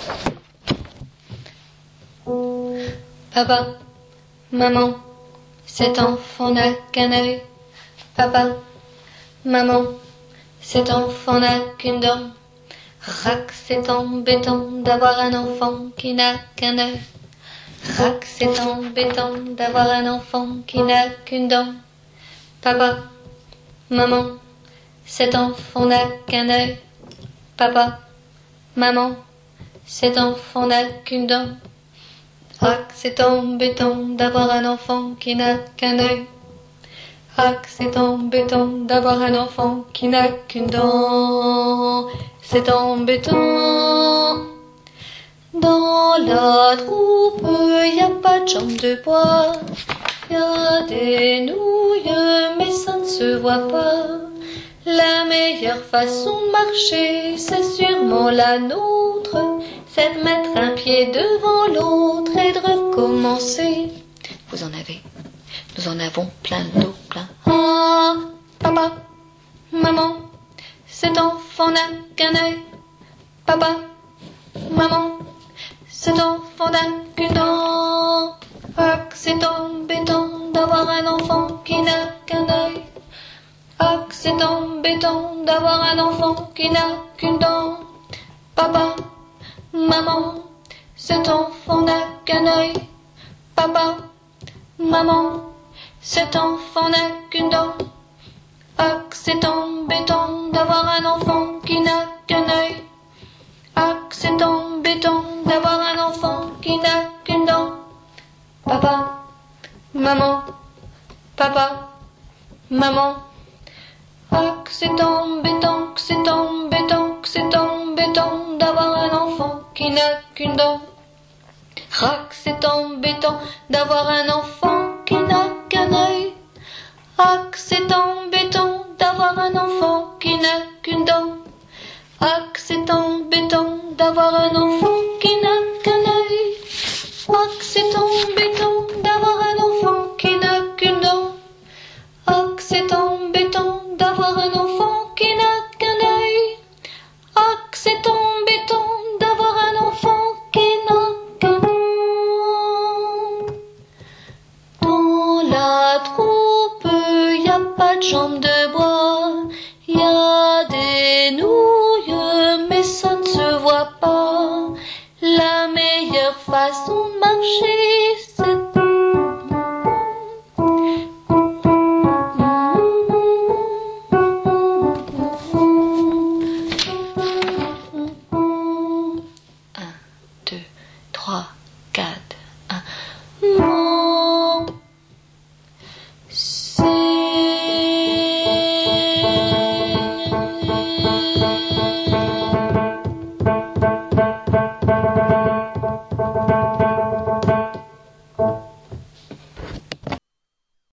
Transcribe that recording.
Papa, maman, cet enfant n'a qu'un œil. Papa, maman, cet enfant n'a qu'une dent. Rac, c'est embêtant d'avoir un enfant qui n'a qu'un œil. Rac, c'est embêtant d'avoir un enfant qui n'a qu'une dent. Papa, maman, cet enfant n'a qu'un œil. Papa, maman, cet enfant n'a qu'une dent. Rac, c'est embêtant d'avoir un enfant qui n'a qu'un œil. Rac, c'est embêtant d'avoir un enfant qui n'a qu'une dent. C'est embêtant. Dans la troupe, y a pas de jambes de bois. Y a des nouilles, mais ça ne se voit pas. La meilleure façon de marcher, c'est sûrement la nôtre. C'est de mettre un pied devant l'autre et de recommencer. Vous en avez. Nous en avons plein le dos, plein. Ah, papa, maman, cet enfant n'a qu'un œil. Papa, maman, cet enfant n'a qu'une dent. Ah, c'est embêtant d'avoir un enfant qui n'a qu'un œil. Ah, c'est embêtant d'avoir un enfant qui n'a qu'une dent. Papa, maman, cet enfant n'a qu'un œil. Papa, maman, cet enfant n'a qu'une dent. Ah, c'est embêtant d'avoir un enfant qui n'a qu'un œil. Ah, c'est embêtant d'avoir un enfant qui n'a qu'une dent. Papa, maman, papa, maman. Ah, que c'est embêtant, que c'est embêtant, que c'est embêtant d'avoir un enfant qui n'a qu'une dent. Ah, que c'est embêtant d'avoir un enfant qui n'a qu'un œil. Ah, que c'est embêtant d'avoir un enfant qui n'a qu'une dent. Ah, que c'est embêtant d'avoir un enfant qui n'a qu'un œil. Ah, que c'est embêtant d'avoir un enfant qui n'a qu'une dent. Ah, que c'est embêtant d'avoir un enfant qui n'a qu'un œil. Ah, que c'est embêtant d'avoir un enfant qui n'a qu'un dent. Dans la troupe, y a pas de jambes de bois. Y a des nouilles, mais ça ne se voit pas. La meilleure façon de marcher, c'est un, deux, trois, quatre, un.